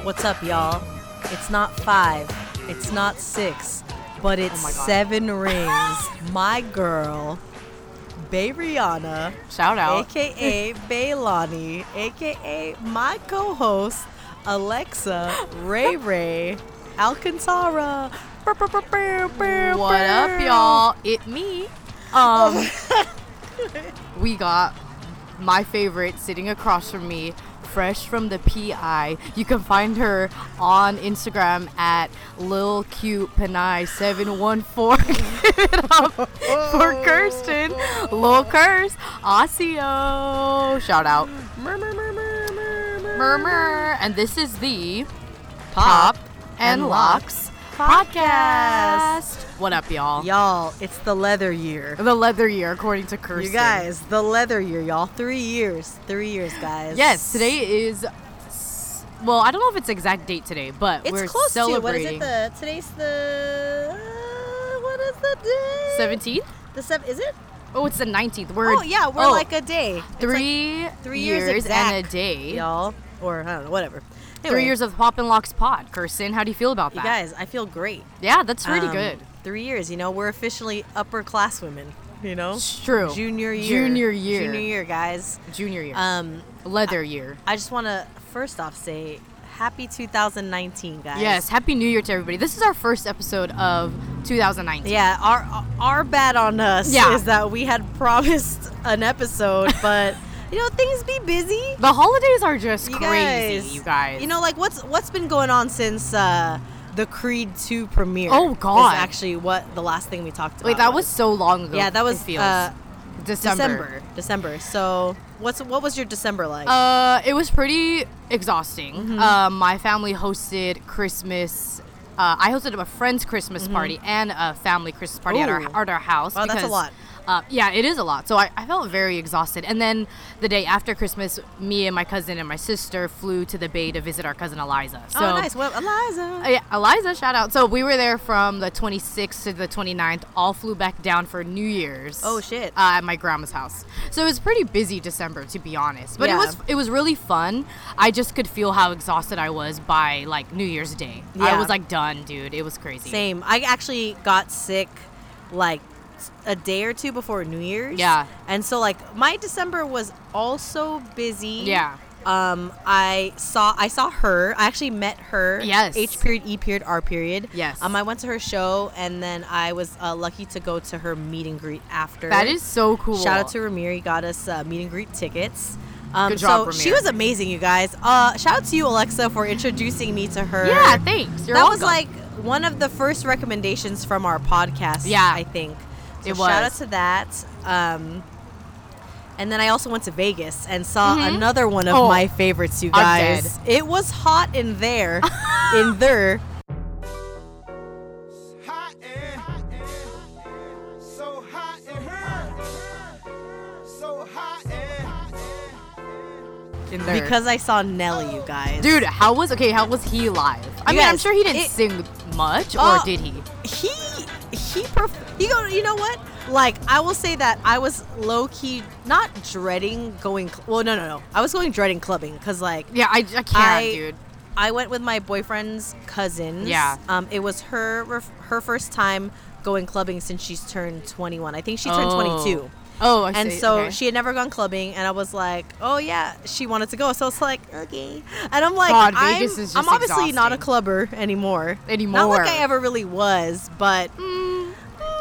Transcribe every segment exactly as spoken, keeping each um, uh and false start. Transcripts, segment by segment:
What's up, y'all? It's not five, it's not six, but it's Oh seven rings. My girl, Bay Rihanna, Shout out. aka Baylani, aka my co-host, Alexa Ray Ray Alcantara. What up, y'all? It me. Um, we got my favorite sitting across from me, fresh from the P I. You can find her on Instagram at Lil Cute Panay seven one four. Give it up for Kirsten, Lil Curse, Osseo. Shout out. Murmur. And this is the Pop and Locks podcast. What up, y'all? Y'all, it's the leather year. The leather year, according to Kirsten. You guys, the leather year, y'all. Three years. Three years, guys. Yes, today is, well, I don't know if it's exact date today, but It's we're close celebrating. to, what is it, the, today's the, uh, what is the day? seventeenth? The seven, is it? Oh, it's the nineteenth. We're, Oh, yeah, we're oh, like a day. It's three, like three years, years exact, and a day. y'all. Or, I don't know, whatever. Anyway, Three years of Pop and Locks pod. Kirsten, how do you feel about You that? guys, I feel great. Yeah, that's pretty Um, good. Three years, you know, we're officially upper class women, you know? It's true. Junior year. Junior year. Junior year, guys. Junior year. Um, leather year. I just want to first off say happy two thousand nineteen, guys. Yes, Happy New Year to everybody. This is our first episode of two thousand nineteen. Yeah, our our bad on us Yeah. is that we had promised an episode, but you know, things be busy. The holidays are just You crazy, guys, you guys. You know, like what's what's been going on since uh, the Creed two premiere? Oh, God. Is actually what the last thing we talked about. Wait, that was so long ago. Yeah, that was it feels. uh, December. December. December. So, what's what was your December like? Uh, it was pretty exhausting. Mm-hmm. Um, my family hosted Christmas. Uh, I hosted a friend's Christmas party and a family Christmas party at our Ooh. at our house. Wow, that's a because, lot. Uh, yeah, it is a lot. So I, I felt very exhausted. And then the day after Christmas, me and my cousin and my sister flew to the Bay to visit our cousin Eliza. So, oh, nice. Well, Eliza. Uh, yeah, Eliza, shout out. So we were there from the twenty-sixth to the twenty-ninth. All flew back down for New Year's. Oh, shit. Uh, at my grandma's house. So it was pretty busy December, to be honest. But Yeah. it was it was really fun. I just could feel how exhausted I was by like New Year's Day. I Yeah. was like done, dude. It was crazy. Same. I actually got sick, like a day or two before New Year's. Yeah. And so like my December was also busy. Yeah. Um, I saw I saw her. I actually met her. Yes. H period, E period, R period. Yes. Um, I went to her show, and then I was uh, lucky to go to her meet and greet after. That is so cool. Shout out to Ramir. He got us uh, meet and greet tickets. Um, Good job, so Ramir. she was amazing, you guys. Uh, shout out to you, Alexa, for introducing me to her. Yeah, thanks. You're that welcome. was like one of the first recommendations from our podcast. Yeah. I think. So It shout out was. to that. Um, and then I also went to Vegas and saw Mhm. another one of Oh, my favorites, you I'm guys. It was hot in there, in there. Hot in, so hot in her, so hot in. in there. Because I saw Nelly, you guys. Dude, how was okay? How was he live? I You mean, I'm guys, sure he didn't it- sing much, Oh, or did he? He he perf- you go you know what? Like I will say that I was low key not dreading going. Cl- well, no, no, no. I was going dreading clubbing because like Yeah, I, I can't, I- dude. I went with my boyfriend's cousins. Yeah. Um, it was her ref- her first time going clubbing since she's turned twenty-one. I think she turned Oh. twenty-two. Oh, I And see. so okay. she had never gone clubbing, and I was like, "Oh yeah," she wanted to go. So it's like, okay, and I'm like, God, I'm, Vegas is just I'm obviously not a exhausting. clubber anymore. Not Anymore. like I ever really was, but. Mm.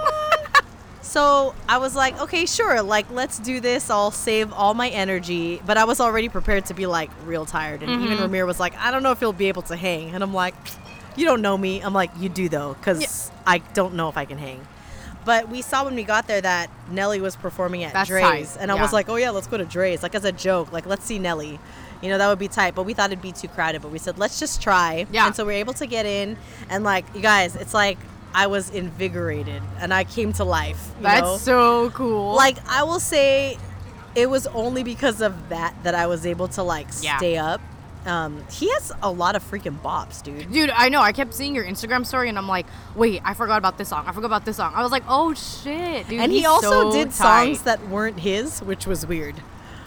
So I was like, okay, sure, like let's do this. I'll save all my energy, but I was already prepared to be like real tired. And even Mhm. Ramir was like, I don't know if you'll be able to hang, and I'm like, you don't know me. I'm like, you do though, because Yeah. I don't know if I can hang. But we saw when we got there that Nelly was performing at That's Dre's, tight, and I yeah. was like, oh yeah, let's go to Dre's, like as a joke, like let's see Nelly. You know, that would be tight, but we thought it'd be too crowded. But we said, let's just try. Yeah. And so we were able to get in, and like, you guys, it's like I was invigorated, and I came to life. You That's know? so cool. Like, I will say it was only because of that that I was able to like Yeah. stay up. Um, he has a lot of freaking bops, dude. dude, I know. I kept seeing your Instagram story, and I'm like, wait, I forgot about this song. I forgot about this song. I was like, oh shit, dude. And he he's also so did tight. songs that weren't his, which was weird.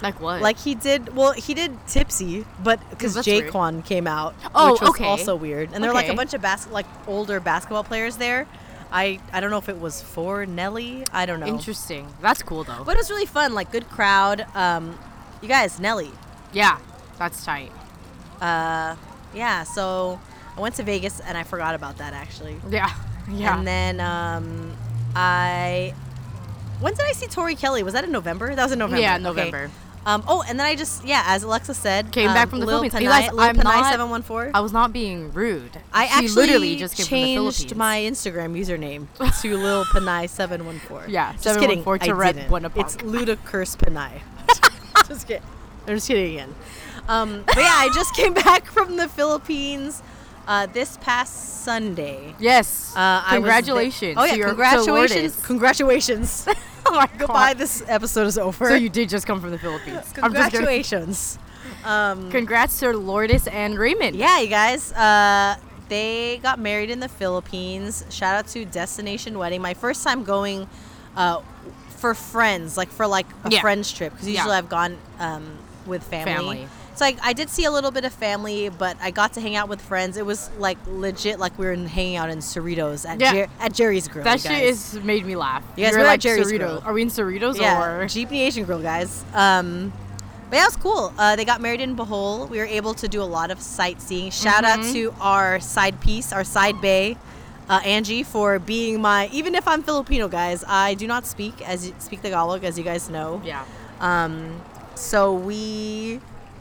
Like what? Like he did, well, he did Tipsy, but because that's weird. Jaquan came out, Oh, which was okay. also weird. And there were like a Okay. bunch of bas- like older basketball players there. I I don't know if it was for Nelly. I don't know. Interesting. That's cool though. But it was really fun, like good crowd. Um, you guys, Nelly. Yeah, that's tight. Uh, yeah. So I went to Vegas and I forgot about that actually. Yeah, yeah. And then um, I. When did I see Tori Kelly? Was that in November? That was in November. Yeah, Okay. November. Um, oh, and then I just, yeah, as Alexa said, Came um, back from the Lil Philippines. Panay, You guys, Lil I'm Panay not- seven one four. I was not being rude. I she actually literally just came changed from the Philippines. my Instagram username to Lil Panay seven one four. Yeah, just kidding. seven one four to I Red didn't. Buena Park. It's Ludacris Panay. just kidding. I'm just kidding again. Um, but yeah, I just came back from the Philippines uh, this past Sunday. Yes. Uh, I was there- Congratulations. Oh yeah, to your, to congratulations! Lourdes. Congratulations! Oh my Goodbye. God. This episode is over. So you did just come from the Philippines. I'm just kidding. Congratulations. Um, Congrats to Lourdes and Raymond. Yeah, you guys. Uh, they got married in the Philippines. Shout out to Destination Wedding. My first time going uh, for friends, like for like a Yeah. friends trip, because Yeah. usually I've gone um, with family. Family. So I, I did see a little bit of family, but I got to hang out with friends. It was like legit, like we were in- hanging out in Cerritos at Yeah. Jer- at Jerry's Grill. That you shit guys. is made me laugh. You guys You were were at like Jerry's Cerritos. Grill. Are we in Cerritos Yeah, or? Jeepney Asian Grill, guys. Um, but yeah, it was cool. Uh, they got married in Bohol. We were able to do a lot of sightseeing. Shout out Mhm. to our side piece, our side bae, uh, Angie, for being my. Even if I'm Filipino, guys, I do not speak as speak Tagalog, as you guys know. Yeah. Um, so we.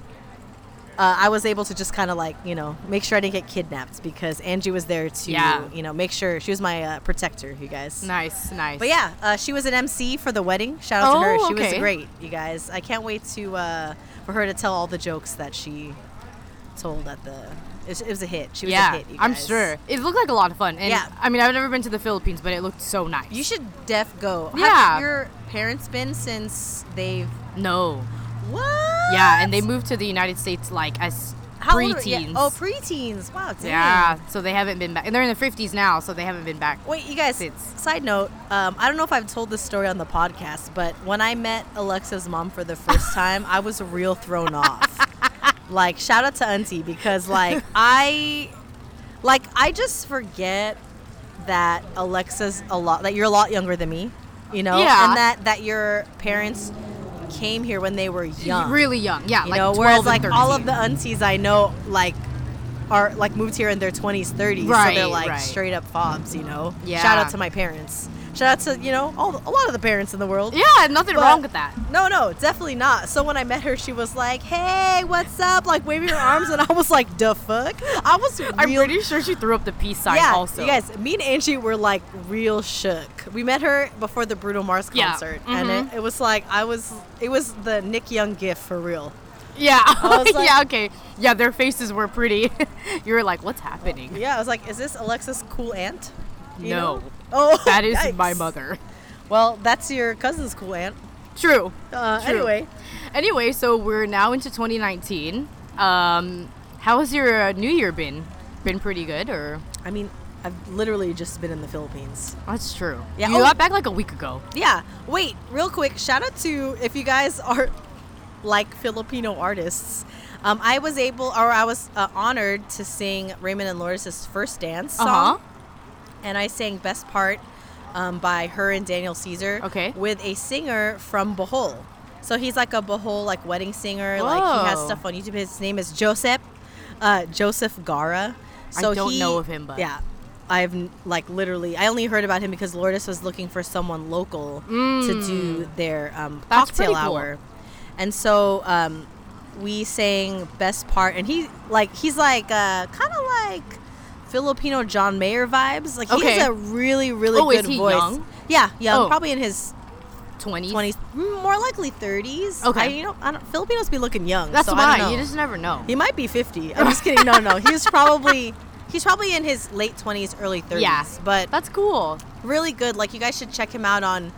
Uh, I was able to just kind of like, you know, make sure I didn't get kidnapped because Angie was there to, Yeah. you know, make sure she was my uh, protector, you guys. Nice, nice. But yeah, uh, she was an M C for the wedding. Shout out to her. Oh, She was okay. great, you guys. I can't wait to uh, for her to tell all the jokes that she told at the. It was, it was a hit. She was yeah, a hit. You I'm guys. sure. It looked like a lot of fun. And Yeah. I mean, I've never been to the Philippines, but it looked so nice. You should def go. Yeah. Have your parents been since they've No. what? Yeah, and they moved to the United States like as How old are- preteens. yeah. Oh, preteens. Wow. Dang. Yeah, so they haven't been back. And they're in their fifties now, so they haven't been back. Wait, you guys. Since. Side note. Um, I don't know if I've told this story on the podcast, but when I met Alexa's mom for the first time, I was real thrown off. Like, shout out to Auntie because, like, I, like, I just forget that Alexa's a lot, that you're a lot younger than me, you know, Yeah. and that that your parents came here when they were young, Really young. Yeah, you like know, twelve whereas and like all of thirteen. the aunties I know, like, are like moved here in their twenties, thirties, so they're Right, like right. straight up fobs, you know. Yeah. Shout out to my parents. Shout out to, you know, all a lot of the parents in the world. Yeah, nothing But- wrong with that. No, no, definitely not. So when I met her, she was like, "Hey, what's up?" Like waving her arms, and I was like, "The fuck?" I was real. I'm pretty sure she threw up the peace sign yeah, also. you guys, me and Angie were like real shook. We met her before the Bruno Mars Yeah, concert, and mhm. it, it was like I was. It was the Nick Young gift for real. Yeah. was like- yeah, okay. Yeah, their faces were pretty. You were like, what's happening? Yeah, I was like, "Is this Alexa's cool aunt?" You No. know? Oh, That is yikes. my mother. Well, that's your cousin's cool aunt. True. Uh, True. Anyway, Anyway, so we're now into twenty nineteen. Um, how has your uh, New Year been? Been pretty good, or? I mean, I've literally just been in the Philippines. That's true. Yeah, You oh- got back like a week ago. Yeah. Wait, real quick, shout out to if you guys are like Filipino artists. Um, I was able, or I was uh, honored to sing Raymond and Lourdes' first dance song, Uh-huh. and I sang "Best Part" um, by her and Daniel Caesar. Okay. With a singer from Bohol. So he's like a Bohol like wedding singer. Like he has Whoa. stuff on YouTube. His name is Joseph, uh, Joseph Gara. I So don't he- know of him, but- yeah. I've n- like literally, I only heard about him because Lourdes was looking for someone local to do their um, Mm. That's cocktail pretty cool. hour, and so um, we sang "Best Part," and he like he's like uh, kind of like Filipino John Mayer vibes. Like he Okay. has a really really Oh, is good he voice. young? Yeah, young, Oh. probably in his twenties. twenties, more likely thirties. Okay. I, you know, I don't, Filipinos be looking young. That's so I why. don't know. You just never know. He might be fifty. I'm just kidding. No, no. He's probably he's probably in his late twenties, early thirties. Yeah. But That's cool. really good. Like you guys should check him out on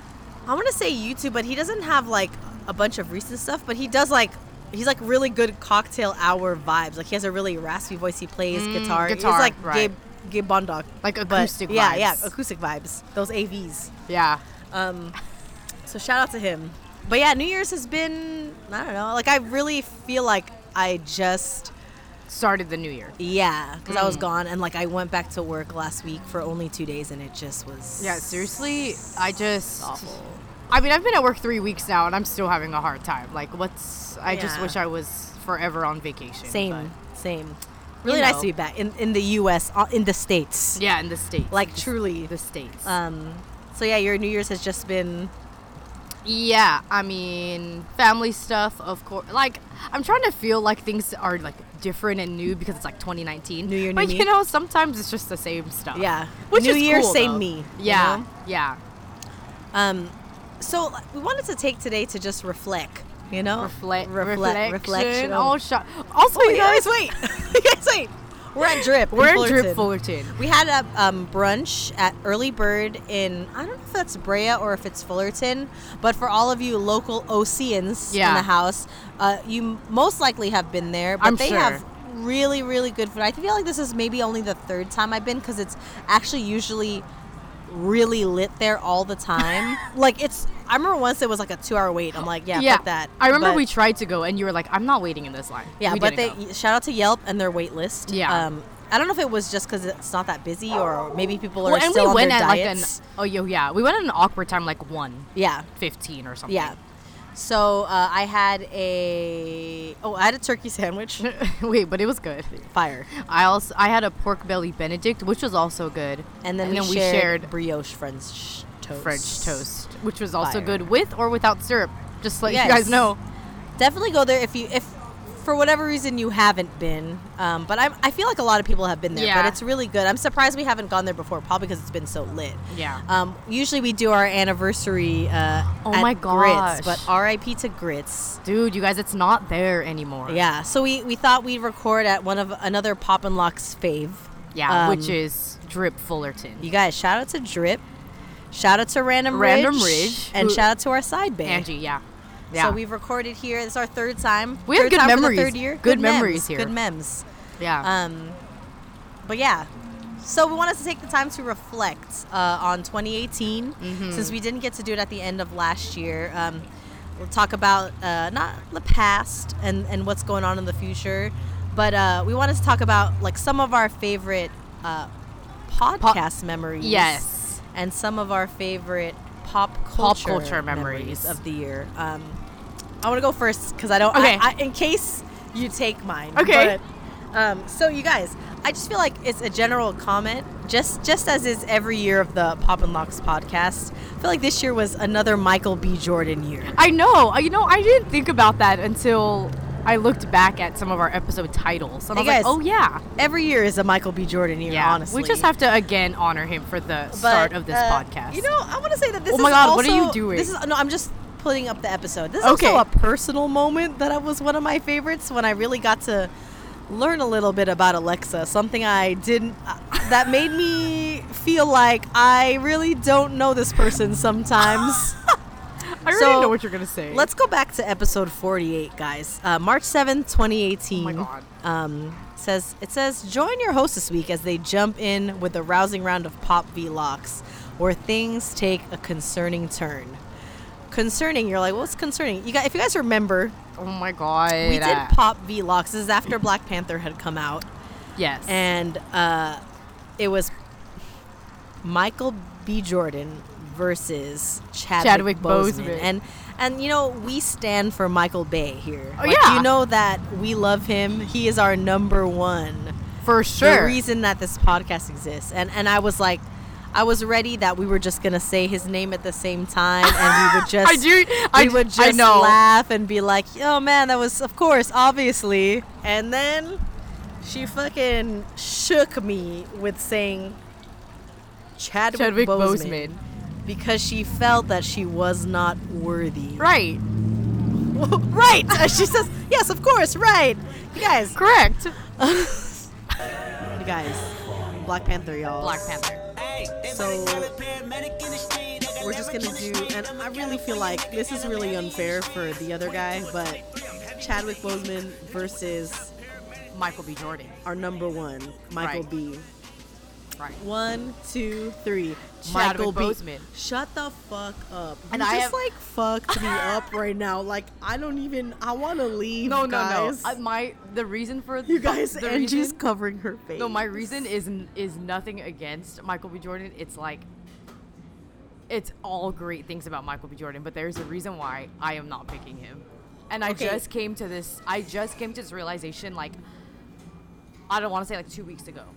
I want to say YouTube, but he doesn't have like a bunch of recent stuff, but he does like he's like really good cocktail hour vibes. Like he has a really raspy voice. He plays Mm, guitar. guitar, He's like right. Gabe Gabe Bondoc. Like But acoustic yeah, vibes. yeah, acoustic vibes. Those A Vs. Yeah. Um, so shout out to him. but yeah, New Year's has been, I don't know, like I really feel like I just Started the new year. yeah, because I was Mm. gone and like I went back to work last week for only two days and it just was Yeah, seriously, I just awful. I mean, I've been at work three weeks now, and I'm still having a hard time. Like, what's? I just Yeah. wish I was forever on vacation. Same, same. Really you nice know. to be back in in the U S uh, in the States. But yeah, in the states. Like The- truly. the states. Um. So yeah, your New Year's has just been yeah, I mean, family stuff, of course. Like, I'm trying to feel like things are like different and new because it's like twenty nineteen. New Year, new but me. you know, sometimes it's just the same stuff. yeah. which New is Year, cool, same though. me. you Yeah, know? yeah. Um. So we wanted to take today to just reflect. You know, Reflect, reflect, reflection. reflection. Oh, shut. Also, Oh, you you guys guys, wait. you guys wait. We're at Drip. in we're in Fullerton. Drip Fullerton. We had a um, brunch at Early Bird in, I don't know if that's Brea or if it's Fullerton, but for all of you local Oceans in Yeah. the house, uh, you most likely have been there, but I'm they sure. have really, really good food. I feel like this is maybe only the third time I've been because it's actually usually really lit there all the time. Like it's, I remember once it was like a two hour wait. I'm like, yeah, yeah, fuck that. I remember But- we tried to go, and you were like, "I'm not waiting in this line." yeah, We but they didn't go. shout out to Yelp and their wait list. Yeah. Um, I don't know if it was just because it's not that busy or maybe people are Well, and still we on went their at diets. like an oh yo yeah we went at an awkward time, like one yeah, fifteen or something. yeah. So uh, I had a oh I had a turkey sandwich. Wait, but it was good. Fire. I also I had a pork belly Benedict, which was also good, And then, And we, then we shared shared brioche French toast. French toast, which was also Fire. good with or without syrup. Just to let Yes. you guys know. Definitely go there if you if for whatever reason you haven't been. Um, but I I feel like a lot of people have been there. But Yeah. it's really good. I'm surprised we haven't gone there before, probably because it's been so lit. Yeah. Um, usually we do our anniversary. Uh, Oh at my Grits, gosh. but R I P to Grits. Dude, you guys, it's not there anymore. Yeah, so we, we thought we'd record at one of another Pop and Lock's fave. Yeah, Um, which is Drip Fullerton. You guys, shout out to Drip, shout out to Random Random Ridge, Ridge, and who- shout out to our side bay. Angie, yeah. Yeah. So we've recorded here. This is our third time. We have Third good time for the memories. third year. Good mems, memories here. Good memes. yeah. Um, but yeah, so we wanted to take the time to reflect uh, on twenty eighteen Mm-hmm. since we didn't get to do it at the end of last year. Um, we'll talk about uh, not the past and, and what's going on in the future, but uh, we wanted to talk about like some of our favorite uh, podcast memories. yes. And some of our favorite pop culture, culture memories. of the year. Um, I want to go first because I don't. Okay. I, I, in case you take mine. Okay. But, um, so you guys, I just feel like it's a general comment, just just as is every year of the Pop and Locks podcast. I feel like this year was another Michael B. Jordan year. I know. uh, You know, I didn't think about that until I looked back at some of our episode titles. And Hey, I was guys. like, oh, yeah. Every year is a Michael B. Jordan year. Yeah. honestly, We just have to, again, honor him for the But, start of this uh, podcast. You know, I want to say that this Oh is my God, also, what are you doing? This is no, I'm just putting up the episode. This is Okay. also a personal moment that was one of my favorites when I really got to learn a little bit about Alexa. Something I didn't uh, that made me feel like I really don't know this person sometimes. I already so, know what you're going to say. Let's go back to episode forty-eight, guys. Uh, March seventh, twenty eighteen. Oh my God. Um, says it says join your host this week as they jump in with a rousing round of Pop V Locks, where things take a concerning turn. Concerning, you're like, what's concerning? You guys, if you guys remember, Oh, my God. we did Pop V Locks. This is after Black Panther had come out, Yes. and uh, it was Michael B. Jordan versus Chadwick, Chadwick Boseman. Boseman. And and you know, we stand for Michael Bay here. Oh, Like, yeah. You know that we love him. He is our number one. for sure. The reason that this podcast exists. And and I was like, I was ready that we were just gonna say his name at the same time, and we would just I do. we I, would I just know. laugh and be like, "Oh man, that was of course, obviously." And then she fucking shook me with saying Chadwick, Chadwick Boseman, Boseman. because she felt that she was not worthy. Right. Right. She says, "Yes, of course, right." You guys, Correct. you guys, Black Panther, y'all. Black Panther. So we're just gonna do, and I really feel like this is really unfair for the other guy, but Chadwick Boseman versus Michael B. Jordan. our number one, Michael Right. B. Right. One, two, three. Michael Michael B. Boseman. Shut the fuck up. And you I just have- like fucked me up right now. Like I don't even. I want to leave. No, no, guys. no. Uh, my the reason for You guys, the Angie's reason, covering her face. no, my reason is n- is nothing against Michael B. Jordan. It's like it's all great things about Michael B. Jordan, but there's a reason why I am not picking him. And I Okay. just came to this. I just came to this realization. Like I don't want to say like two weeks ago.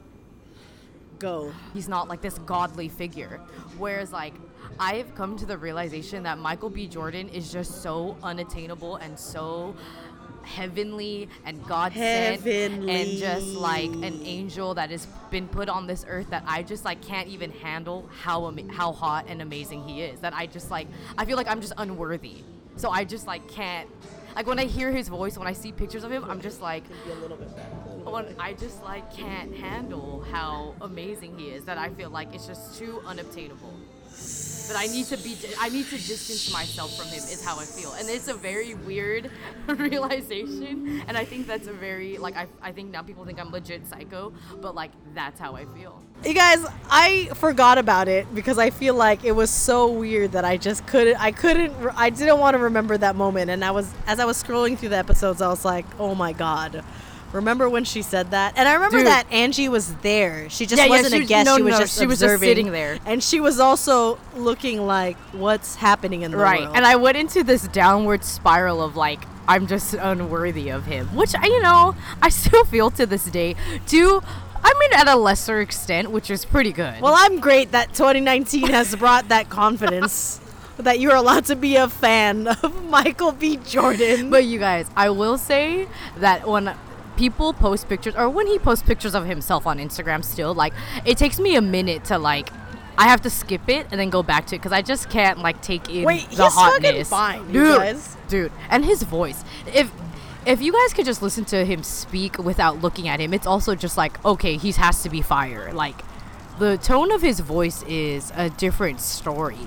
Go. He's not like this godly figure. Whereas like I have come to the realization that Michael B. Jordan is just so unattainable and so heavenly and God sent and just like an angel that has been put on this earth that I just like can't even handle how ama- how hot and amazing he is. That I just like I feel like I'm just unworthy. So I just like can't like when I hear his voice, when I see pictures of him, I'm just like Be a little bit better. when I just like can't handle how amazing he is, that I feel like it's just too unobtainable. That I need to be, I need to distance myself from him is how I feel, and it's a very weird realization. And I think that's a very like I, I think now people think I'm legit psycho, but like that's how I feel. You guys, I forgot about it because I feel like it was so weird that I just couldn't. I couldn't. I didn't want to remember that moment, and I was as I was scrolling through the episodes, I was like, oh my god. Remember when she said that? And I remember Dude. that Angie was there. She just Yeah, yeah, wasn't she a was- guest. no, she was no, just she was just observing. sitting there. And she was also looking like, what's happening in the Right, world? and I went into this downward spiral of like I'm just unworthy of him, which I, you know, I still feel to this day. To, I mean, at a lesser extent, which is pretty good. Well, I'm great that twenty nineteen has brought that confidence that you're allowed to be a fan of Michael B. Jordan. But you guys, I will say that when people post pictures, or when he posts pictures of himself on Instagram still, like, it takes me a minute to, like, I have to skip it and then go back to it because I just can't, like, take in Wait, the he's fucking hotness. fine, you dude, guys. Dude, and his voice. If if you guys could just listen to him speak without looking at him, it's also just like, okay, he has to be fire. Like, the tone of his voice is a different story.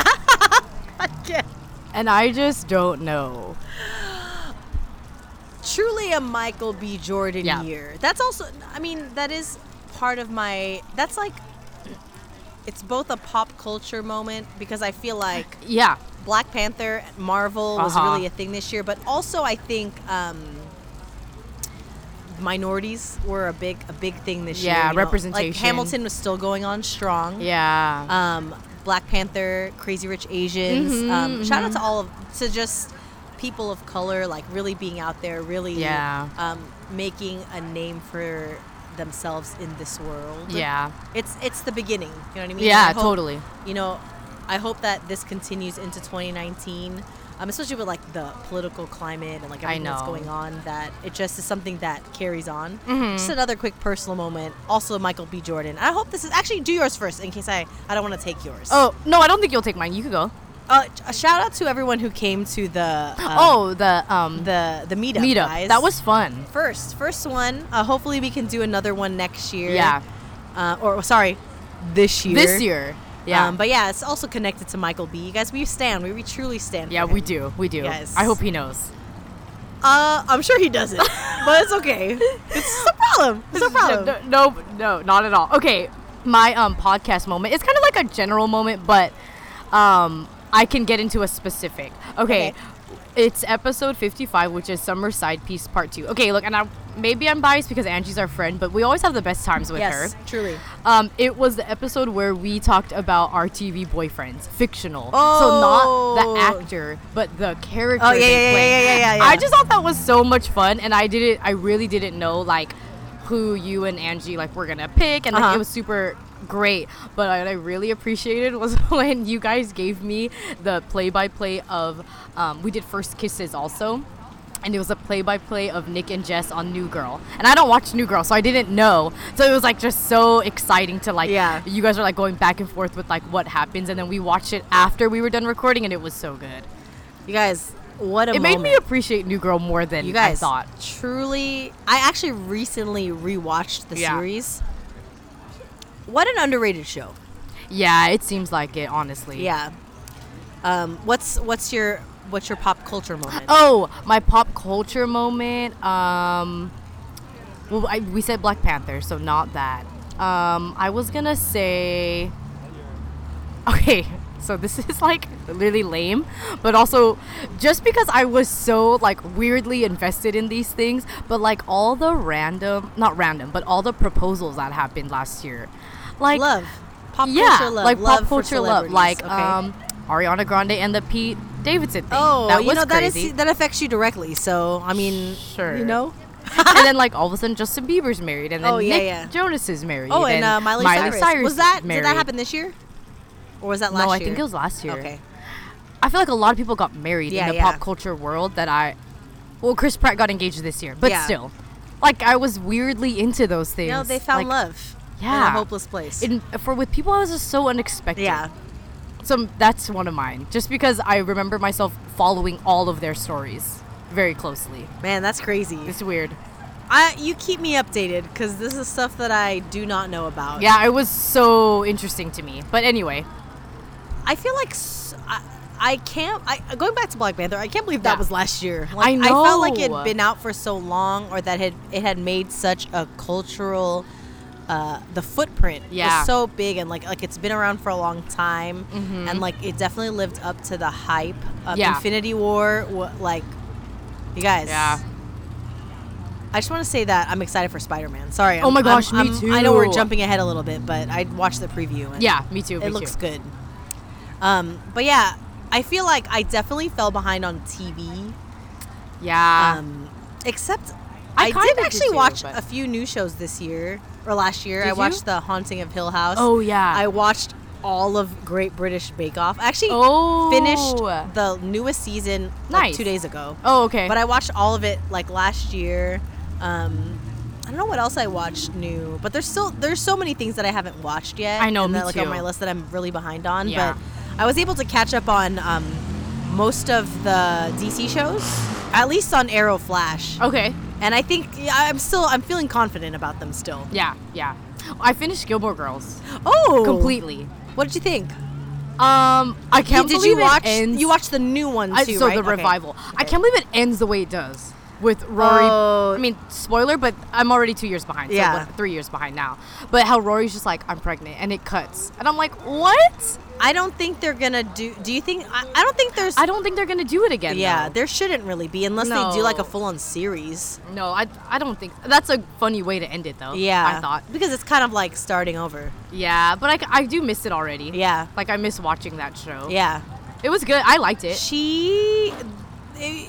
Yeah. And I just don't know. Truly a Michael B. Jordan Yeah. year. That's also, I mean, that is part of my, that's like, it's both a pop culture moment because I feel like Yeah. Black Panther, Marvel was Uh-huh. really a thing this year, but also I think um, minorities were a big a big thing this Yeah, year. you know? Like representation. Hamilton was still going on strong. Yeah. Um, Black Panther, Crazy Rich Asians. Mhm, um, Shout out mhm. to all of to just people of color, like really being out there, really Yeah. um, making a name for themselves in this world. Yeah. It's it's the beginning. You know what I mean? Yeah, I hope- totally. You know, I hope that this continues into twenty nineteen, um, especially with like the political climate and like I everything that's know. going on. That it just is something that carries on. Mhm. Just another quick personal moment. Also, Michael B. Jordan. I hope this is actually do yours first in case I I don't want to take yours. Oh, no, I don't think you'll take mine. You could go. Uh, a shout out to everyone who came to the um, oh, the um the the meetup. meetup. Guys. That was fun. first first one. Uh, hopefully we can do another one next year. Yeah. Uh, or sorry, this year. This year. Yeah. Um, but yeah, it's also connected to Michael B. You guys, we stand. We, we truly stand. yeah, for we him. do. We do. Yes. I hope he knows. Uh, I'm sure he doesn't, but it's okay. It's no problem. It's no problem. No, no, no, not at all. Okay, my um podcast moment. It's kind of like a general moment, but um I can get into a specific. Okay. Okay. It's episode fifty-five, which is Summer Side Piece Part two. Okay, look, and I, maybe I'm biased because Angie's our friend, but we always have the best times with Yes, her. truly. Um, it was the episode where we talked about our T V boyfriends, fictional. So not Oh. the actor, but the character. Oh, yeah, they yeah, yeah, play. yeah, yeah, yeah, yeah. I just thought that was so much fun, and I didn't. I really didn't know like who you and Angie like were gonna pick, and like Uh-huh. it was super great. But what I really appreciated was when you guys gave me the play-by-play of. Um, we did First Kisses also. And it was a play-by-play of Nick and Jess on New Girl. And I don't watch New Girl, so I didn't know. So it was like just so exciting to like, Yeah. you guys were like going back and forth with like what happens. And then we watched it after we were done recording, and it was so good. You guys, what a It moment. made me appreciate New Girl more than You guys I thought. truly. I actually recently rewatched the Yeah. series. What an underrated show. Yeah, it seems like it, honestly. Yeah. Um, what's what's your what's your pop culture moment? Oh, my pop culture moment. Um, well, I, we said Black Panther, so not that. Um, I was gonna say. Okay, so this is like really lame, but also just because I was so like weirdly invested in these things, but like all the random, not random, but all the proposals that happened last year, like love, pop yeah, culture love, like love pop for culture love, celebrities. like Okay. um, Ariana Grande and the Pete Davidson thing. Oh, that you was know that crazy. is that affects you directly. So I mean, Sure. you know. And then like all of a sudden Justin Bieber's married, and then Oh, yeah, Nick yeah. Jonas is married. Oh, and uh, Miley, Cyrus. was that married. did that happen this year, or was that last No, year? I think it was last year. Okay. I feel like a lot of people got married Yeah, in the yeah. pop culture world that I. Well, Chris Pratt got engaged this year, but Yeah. still, like I was weirdly into those things. You know, they found like, love. Yeah. In a hopeless place. In, for with people, I was just so unexpected. yeah. So that's one of mine. Just because I remember myself following all of their stories very closely. Man, that's crazy. It's weird. I you keep me updated because this is stuff that I do not know about. Yeah, it was so interesting to me. But anyway, I feel like s- I, I can't. I going back to Black Panther. I can't believe that Yeah. was last year. Like, I I felt like it know. had been out for so long, or that had it had made such a cultural. Uh, the footprint Yeah. is so big, and like like it's been around for a long time, Mhm. and like it definitely lived up to the hype. Um, Yeah. Infinity War, wa- like you guys. yeah. I just want to say that I'm excited for Spider-Man. Sorry. Oh I'm- my gosh, I'm- me I'm- I know we're too. jumping ahead a little bit, but I watched the preview. And Yeah, me too. it me looks too. good. Um, but yeah, I feel like I definitely fell behind on T V. Yeah. Um, except I I, kinda did did actually too, watch but- a few new shows this year or last year. Did I you? watched The Haunting of Hill House. Oh, yeah. I watched all of Great British Bake Off. I actually Oh. finished the newest season like Nice. two days ago. oh, okay. But I watched all of it like last year. Um, I don't know what else I watched new, but there's still there's so many things that I haven't watched yet. I know, and me that, like too. on my list that I'm really behind on. Yeah. But I was able to catch up on um, most of the D C shows, at least on Arrow, Flash, okay. and I think yeah, I'm still I'm feeling confident about them still. Yeah, yeah. I finished Gilmore Girls Oh, completely. What did you think? Um, I can't did believe you watch? it ends. You watched the new one I- too, so right? the Okay. revival. I Okay. can't believe it ends the way it does with Rory. Oh. I mean, spoiler, but I'm already two years behind. Yeah. So what, three years behind now. But how Rory's just like, I'm pregnant, and it cuts, and I'm like, what? I don't think they're gonna do. Do you think? I, I don't think there's. I don't think they're gonna do it again. yeah, though. there shouldn't really be unless they do like a No. full-on series. No, I, I don't think that's a funny way to end it though. Yeah, I thought. because it's kind of like starting over. Yeah, but I, I do miss it already. Yeah, Like I miss watching that show. yeah. It was good. I liked it. She, eh,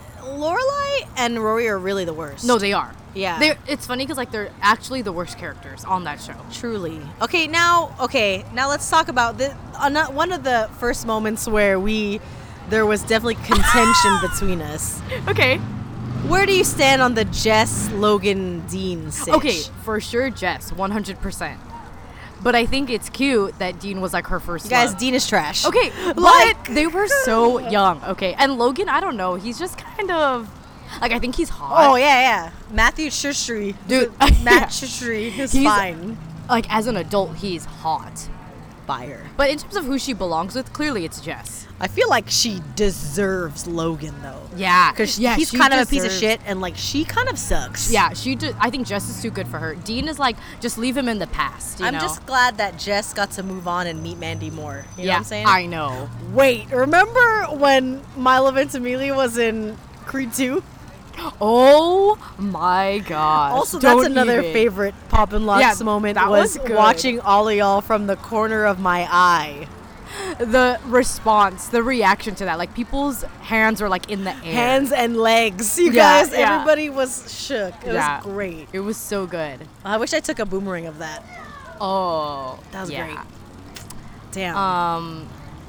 Lorelai and Rory are really the worst. No, they are. Yeah. They're, it's funny because like they're actually the worst characters on that show. Truly. Okay, now okay, now let's talk about the on one of the first moments where we there was definitely contention between us. Okay. Where do you stand on the Jess Logan Dean sitch? Okay, for sure, Jess, one hundred percent. But I think it's cute that Dean was like her first You guys, love. Dean is trash. Okay, but Like- they were so young. Okay, and Logan, I don't know. He's just kind of like I think he's hot. Oh yeah, yeah. Matthew Shishri, Dude, Matt yeah. Shishri is He's- fine. Like as an adult, he's hot. Fire. But in terms of who she belongs with, clearly it's Jess. I feel like she deserves Logan though. Yeah, Because yeah, he's she kind of a piece of deserves- shit, and like she kind of sucks. Yeah, she. Do, I think Jess is too good for her. Dean is like, just leave him in the past. You I'm know? just glad that Jess got to move on and meet Mandy Moore. You know yeah, what I'm saying? I know. Wait, remember when Milo Ventimiglia was in Creed two? Oh my god. Also, that's another favorite Pop and Locks Yeah, moment that was, was good. watching all of y'all from the corner of my eye. The response, the reaction to that, like people's hands were like in the air. Hands and legs. You Yeah, guys, yeah. everybody was shook. It Yeah. was great. It was so good. I wish I took a boomerang of that. Oh, That was yeah. great. Damn. Um,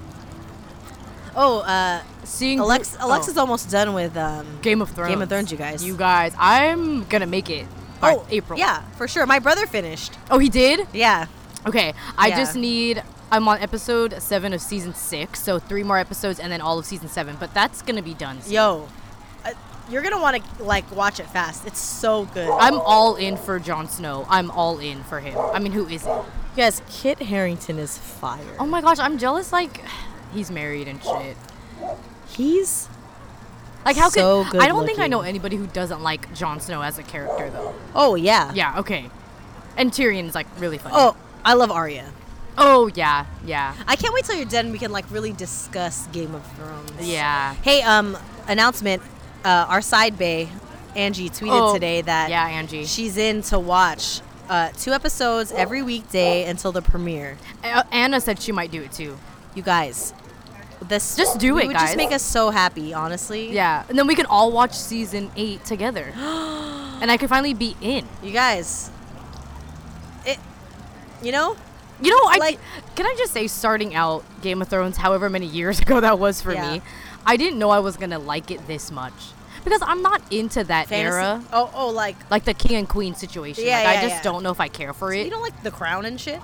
oh, uh, seeing Alex, oh, Alexa's almost done with um, Game of Thrones. Game of Thrones, you guys. You guys, I'm gonna make it by oh, April. Yeah, for sure. My brother finished. Oh, he did? Yeah. Okay. I Yeah. just need. I'm on episode seven of season six, so three more episodes and then all of season seven. But that's gonna be done soon. Yo, uh, you're gonna want to like watch it fast. It's so good. I'm all in for Jon Snow. I'm all in for him. I mean, who isn't? You guys, Kit Harington is fire. Oh my gosh, I'm jealous. Like, he's married and shit. He's Like, how So could good I don't think I looking. know anybody who doesn't like Jon Snow as a character, though. oh yeah. Yeah. Okay. And Tyrion's like really funny. Oh, I love Arya. Oh yeah, yeah, I can't wait till you're dead and we can like really discuss Game of Thrones. yeah. Hey, um, announcement. Uh, our side bae, Angie, tweeted Oh, today that yeah, Angie. she's in to watch uh, two episodes every weekday until the premiere. Uh, Anna said she might do it too. You guys, this Just do it it, would guys. just make us so happy, honestly. Yeah, and then we can all watch season eight together, and I can finally be in. You guys, it, you know, You know, I Like- can I just say, starting out Game of Thrones, however many years ago that was for Yeah. me, I didn't know I was gonna like it this much because I'm not into that fantasy. era, Oh, oh, like like the king and queen situation. Yeah, like, I yeah, just yeah. don't know if I care for you it. don't like The Crown and shit.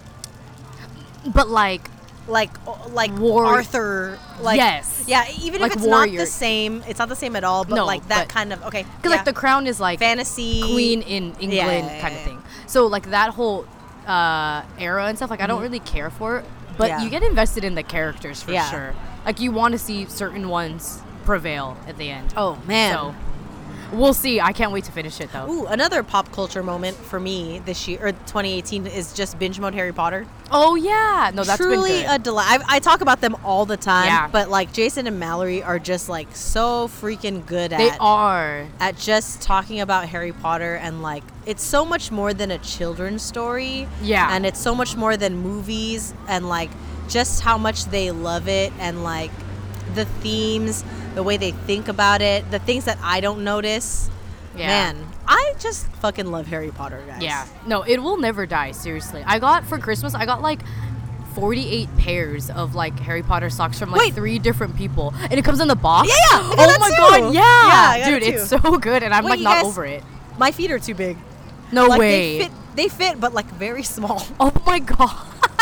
But like, Like, oh, like War- Arthur. Like, Yes. Yeah, even Like if it's warrior. not the same, it's not the same at all. But No, like that but- kind of okay. because yeah. like the crown is like fantasy queen in England Yeah, yeah, kind yeah, of thing. So like that whole uh, era and stuff, like I don't really care for it. But Yeah. you get invested in the characters for Yeah. sure. Like you want to see certain ones prevail at the end. Oh man. So we'll see. I can't wait to finish it though. Ooh, another pop culture moment for me this year or twenty eighteen is just binge mode Harry Potter. Oh yeah, no, that's Truly been good. a delight. I, I talk about them all the time, Yeah. but like Jason and Mallory are just like so freaking good at They are. at just talking about Harry Potter, and like it's so much more than a children's story. Yeah. And it's so much more than movies, and like just how much they love it, and like the themes, the way they think about it, the things that I don't notice. Yeah. Man, I just fucking love Harry Potter, guys. Yeah. No, it will never die. Seriously, I got for Christmas. I got like forty-eight pairs of like Harry Potter socks from like Wait. three different people, and it comes in the box. Yeah, yeah, I got Oh that my too. god, yeah, Yeah, I got dude, it it's too. so good, and I'm Wait, like you not guys- over it. My feet are too big. No Like way. they fit they fit but like very small. Oh my god.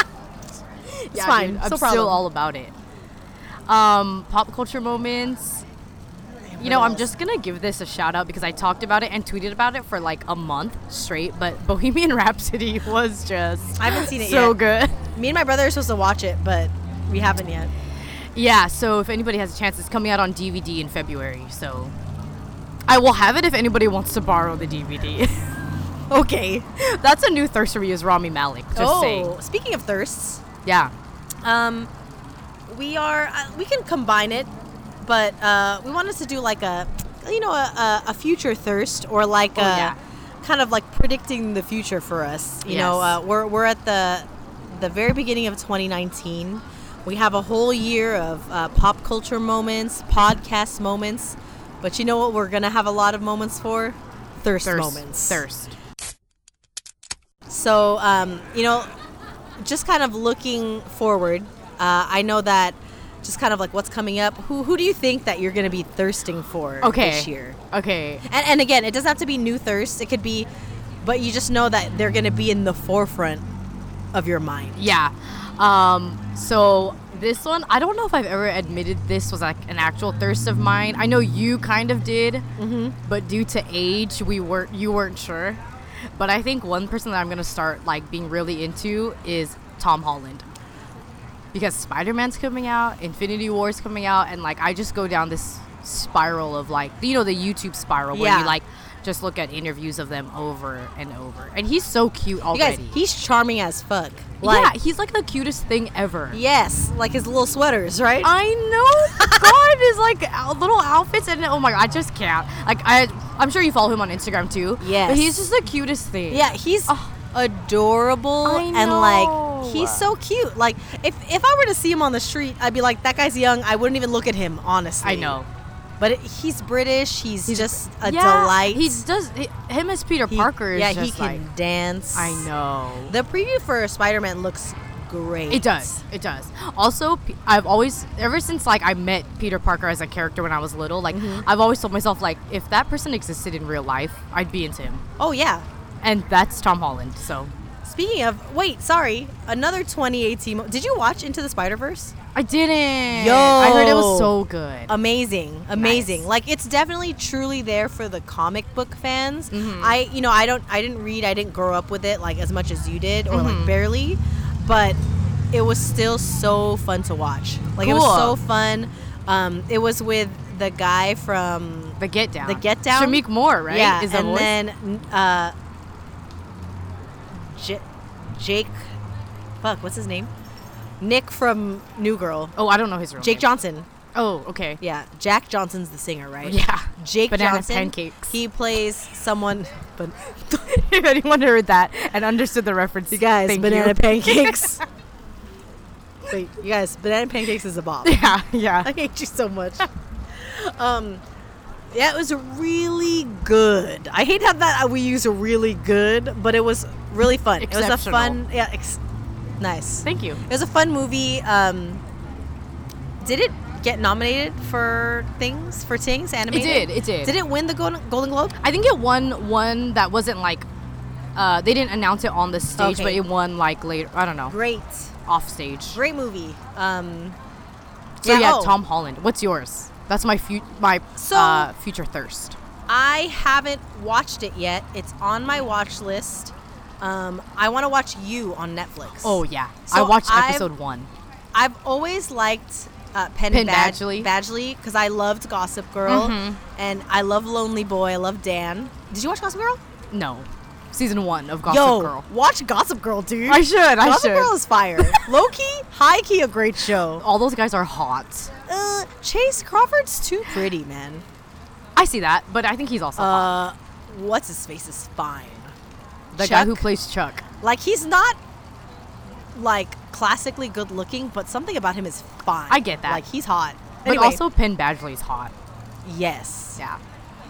It's fine. Dude, It's I'm no still problem. all about it. Um, pop culture moments. You know, I'm just gonna give this a shout out because I talked about it and tweeted about it for like a month straight. But Bohemian Rhapsody was just I haven't seen it so yet. good. Me and my brother are supposed to watch it, but we haven't yet. Yeah, so if anybody has a chance, it's coming out on D V D in February. So I will have it if anybody wants to borrow the D V D. Okay. That's a new thirst for me is Rami Malek. Just oh, saying. speaking of thirsts, Yeah. um, we are uh, we can combine it, but uh, we wanted to do like a, you know, a, a, a future thirst or like Oh, a yeah. kind of like predicting the future for us. You know, Yes. uh, we're we're at the the very beginning of twenty nineteen. We have a whole year of uh, pop culture moments, podcast moments, but you know what? We're gonna have a lot of moments for thirst, Thirst. moments. Thirst. So, um, you know, just kind of looking forward, uh, I know that just kind of like what's coming up. Who who do you think that you're going to be thirsting for Okay. this year? Okay. And, and again, it doesn't have to be new thirsts. It could be, but you just know that they're going to be in the forefront of your mind. Yeah. Um, so this one, I don't know if I've ever admitted this was like an actual thirst of mine. I know you kind of did, Mm-hmm. but due to age, we weren't. You weren't sure. But I think one person that I'm gonna start like being really into is Tom Holland, because Spider-Man's coming out, Infinity War's coming out, and like I just go down this spiral of like, you know, the YouTube spiral where Yeah. you like just look at interviews of them over and over, and he's so cute You already. guys, he's charming as fuck. Like, yeah, he's like the cutest thing ever. yes, like his little sweaters, right? I know. God, his like out- little outfits, and oh my god, I just can't. Like I, I'm sure you follow him on Instagram too. Yes. But he's just the cutest thing. Yeah, he's Oh. adorable I and know. like he's so cute. Like if if I were to see him on the street, I'd be like, that guy's young. I wouldn't even look at him, honestly. I know. But it, he's British. He's, just a yeah, delight. He does. He, him as Peter He- Parker is yeah, just he can like. dance. I know. The preview for Spider-Man looks great. It does. It does. Also, P- I've always, ever since like I met Peter Parker as a character when I was little, like Mm-hmm. I've always told myself like if that person existed in real life, I'd be into him, Oh yeah. and that's Tom Holland. So Speaking of, wait, sorry, another twenty eighteen. Mo- Did you watch Into the Spider-Verse? I didn't. Yo. I heard it was so good. Amazing, amazing. Nice. Like it's definitely truly there for the comic book fans. Mhm. I, you know, I don't, I didn't read, I didn't grow up with it like as much as you did, or Mhm. like barely, but it was still so fun to watch. Like it was Cool. so fun. Um, it was with the guy from The Get Down. The Get Down? Shamik Moore, right? Yeah, Is the and voice? then uh, J- Jake. Fuck, what's his name? Nick from New Girl. Oh, I don't know his real Jake name. Johnson. Oh, okay. Yeah, Jack Johnson's the singer, right? Yeah. Jake Banana Johnson. Pancakes. He plays someone. But If anyone heard that and understood the reference, you guys, thank banana you. pancakes. Wait, you guys, banana pancakes is a bop. Yeah, yeah. I hate you so much. Um, yeah, it was really good. I hate how that uh, we use really good, but it was really fun. It was a Exceptional. fun, yeah, ex- nice. Thank you. It was a fun movie. Um, did it get nominated for things for things animated? did, it did. Did it win the Golden Golden Globe? I think it won one that wasn't like, uh, they didn't announce it on the stage, Okay. but it won like later. I don't know, Great, off stage. great movie. Um, So yeah, oh, Tom Holland. What's yours? That's my fu- my So- uh, future thirst. I haven't watched it yet. It's on my watch list. Um, I want to watch You on Netflix. Oh yeah, So I watched I've- episode one. I've always liked uh, Penn, Penn Bad- Badgley. Badgley because I loved Gossip Girl Mhm. and I love Lonely Boy. I love Dan. Did you watch Gossip Girl? No, season one of Gossip Yo, Girl. watch Gossip Girl, dude. I should. I Gossip should. Girl is fire. Low key, high key, a great show. All those guys are hot. Uh, Chase Crawford's too pretty, man. I see that, but I think he's also hot. Uh, what's his face is fine. The guy Chuck? who plays Chuck. Like he's not like classically good looking, but something about him is fine. I get that. Like he's hot. But Anyway, also Penn Badgley's hot. yes. Yeah.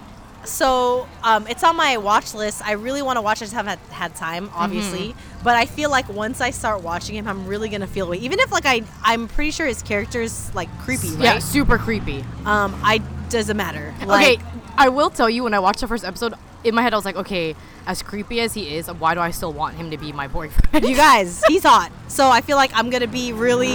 So um, it's on my watch list. I really want to watch. I just haven't had, had time, obviously. Mm-hmm. But I feel like once I start watching him, I'm really gonna feel away. Even if like I, I'm pretty sure his character's like creepy, right? Yeah, super creepy. Um, I doesn't matter. Like, okay, I will tell you, when I watched the first episode, in my head I was like, okay, as creepy as he is, why do I still want him to be my boyfriend? you guys, he's hot. So I feel like I'm gonna be really,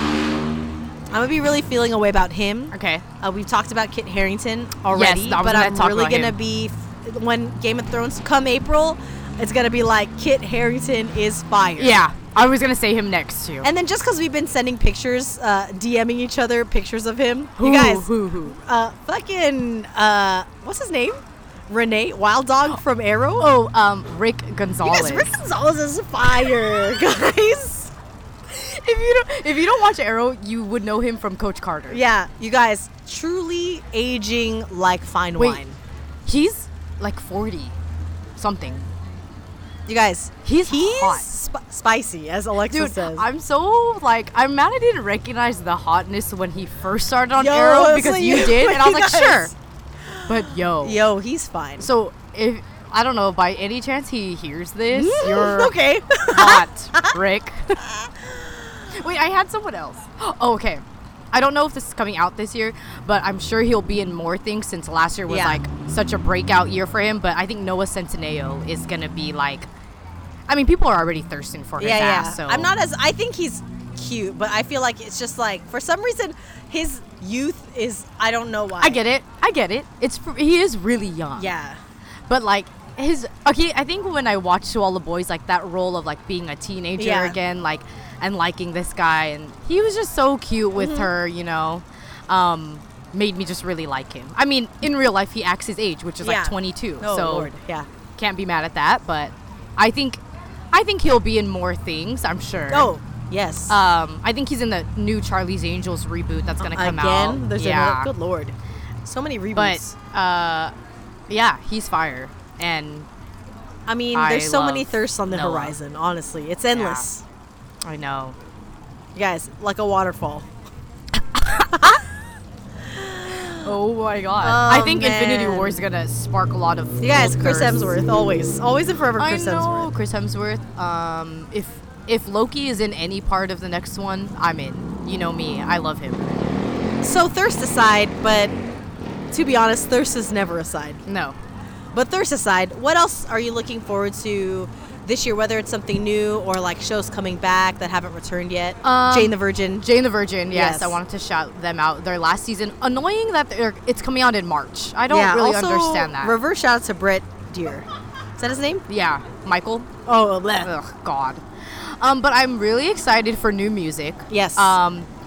I'm gonna be really feeling a way about him. Okay. Uh, we've talked about Kit Harington already, Yes, I was but gonna I'm talk really about gonna him. be when Game of Thrones come April, it's gonna be like Kit Harington is fire. Yeah, I was gonna say him next too. And then just because we've been sending pictures, uh, DMing each other pictures of him, who, you guys, who, who? uh, fucking, uh, what's his name? Renee, Wild Dog from Arrow. Oh, um, Rick you Gonzalez. guys, Rick Gonzalez is fire, guys. if you don't, if you don't watch Arrow, you would know him from Coach Carter. Yeah, you guys, truly aging like fine Wait. wine. He's like forty, something. You guys, He's he's hot. sp- spicy, as Alexa Dude, says. I'm so like I'm mad I didn't recognize the hotness when he first started on Yo, Arrow it's because like you you- did, and I was you like, guys. sure. But yo, Yo, he's fine. so if I don't know, by any chance he hears this, Mm, you're okay. hot, Rick. Wait, I had someone else. Oh, okay. I don't know if this is coming out this year, but I'm sure he'll be in more things since last year was Yeah. like such a breakout year for him. But I think Noah Centineo is gonna be like, I mean, people are already thirsting for his yeah, yeah. ass. So I'm not as. I think he's cute, but I feel like it's just like for some reason his youth is. I don't know why. I get it. I get it. It's pr- he is really young. Yeah. But like his okay, I think when I watched To All the Boys, like that role of like being a teenager Yeah. again, like and liking this guy, and he was just so cute with Mm-hmm. her, you know, um, made me just really like him. I mean, in real life, he acts his age, which is Yeah. like twenty-two. Oh so Lord. Yeah. can't be mad at that. But I think, I think he'll be in more things. I'm sure. Oh yes. Um, I think he's in the new Charlie's Angels reboot that's gonna come Again, out. there's yeah. another. Good Lord. So many But reboots. uh, yeah, he's fire, and I mean, I there's so many love thirsts on the Noah. horizon. Honestly, it's endless. I know. You guys, like a waterfall. Oh my god. Oh, I think Infinity man. War is gonna spark a lot of You guys, little Chris thirsts. Hemsworth, always, always and forever. I Chris know, Hemsworth. Chris Hemsworth. Um, if if Loki is in any part of the next one, I'm in. You know me, I love him. So thirst aside, but to be honest, thirst is never aside. No. But thirst aside, what else are you looking forward to this year? Whether it's something new or like shows coming back that haven't returned yet. Um, Jane the Virgin. Jane the Virgin, yes, Yes. I wanted to shout them out. Their last season, annoying that they're, it's coming out in March. I don't yeah, really also, understand that. Reverse shout out to Brett Deer. Is that his name? yeah, Michael. Oh, bleh. Ugh, God. Um, but I'm really excited for new music. Yes. Um,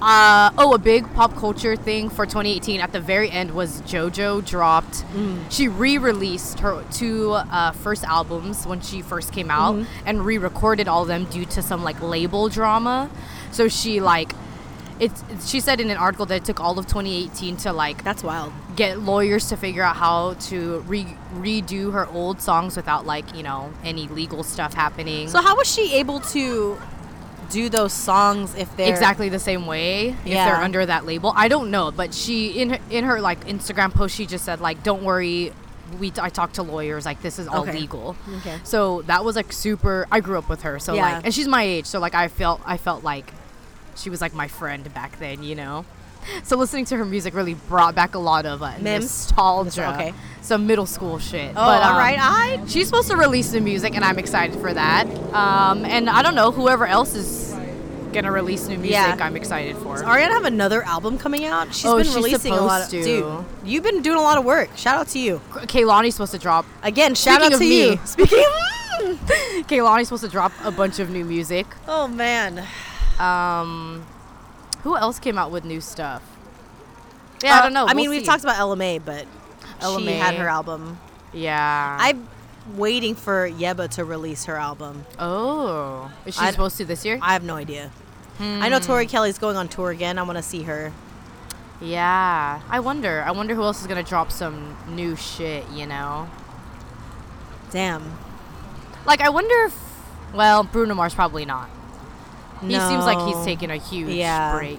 Uh, oh, a big pop culture thing for twenty eighteen at the very end was JoJo dropped. Mm. She re-released her two uh, first albums when she first came out Mm-hmm. and re-recorded all of them due to some like label drama. So she like, it's. She said in an article that it took all of twenty eighteen to like That's wild. get lawyers to figure out how to re- redo her old songs without like you know any legal stuff happening. So how was she able to do those songs if they're exactly the same way if Yeah. they're under that label? I don't know, but she in her, in her like Instagram post she just said like, don't worry, we I talked to lawyers, like this is all Okay. legal. Okay. So that was like super. I grew up with her, so Yeah. like, and she's my age, so like I felt I felt like she was like my friend back then, you know. So listening to her music really brought back a lot of uh, Memes? nostalgia. Okay. Some middle school shit. Oh, but, um, all right. I She's supposed to release new music, and I'm excited for that. Um, and I don't know, whoever else is gonna release new music, Yeah. I'm excited for. Does Ariana have another album coming out? She's Oh, been she's releasing a lot of supposed to. dude. You've been doing a lot of work. Shout out to you. Kaylani's supposed to drop. Again, shout Speaking out of to me. you. Speaking Kaylani's supposed to drop a bunch of new music. Oh man. Um, who else came out with new stuff? Yeah, I Uh, don't know. I mean, We'll we've see. talked about Ella May, but Ella she Mai. had her album. Yeah. I'm waiting for Yeba to release her album. Oh, is she I- supposed to this year? I have no idea. I know Tori Kelly's going on tour again. I want to see her. Yeah. I wonder. I wonder who else is gonna drop some new shit. You know. Damn. Like, I wonder if. Well, Bruno Mars probably not. He seems like he's No. taking a huge Yeah. break.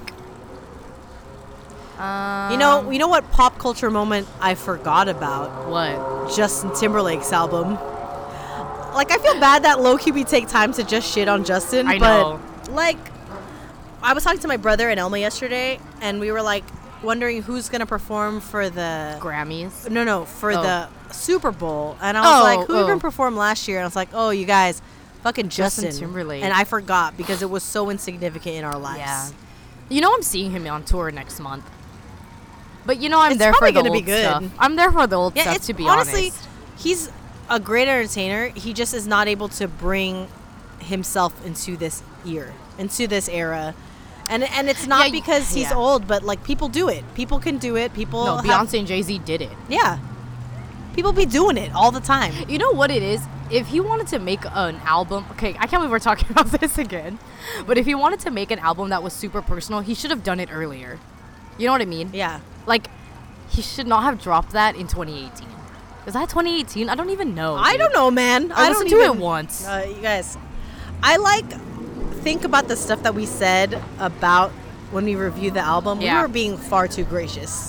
Um, You know, you know what pop culture moment I forgot about? what? Justin Timberlake's album. Like, I feel bad that low key we take time to just shit on Justin. I but know. like, I was talking to my brother and Elma yesterday, and we were like wondering who's gonna perform for the Grammys. no no for Oh. the Super Bowl, and I was Oh, like, who oh. even performed last year? And I was like, oh, you guys, fucking Justin Justin, Timberlake. and I forgot because it was so insignificant in our lives. Yeah. You know, I'm seeing him on tour next month. But you know, I'm It's there for probably the gonna be old good. stuff. I'm there for the old Yeah, stuff, it's to be honestly, honest. he's a great entertainer. He just is not able to bring himself into this year, into this era. And and it's not Yeah, y- because he's yeah. old, but like people do it. People can do it. People No, have- Beyonce and Jay-Z did it. Yeah. People be doing it all the time. You know what it is? If he wanted to make an album, okay, I can't believe we're talking about this again. But if he wanted to make an album that was super personal, he should have done it earlier. You know what I mean? Yeah. Like, he should not have dropped that in twenty eighteen. Is that twenty eighteen? I don't even know. I dude. don't know, man. I, I, don't listened to even, it once. Uh, you guys, I like think about the stuff that we said about when we reviewed the album. Yeah. We were being far too gracious.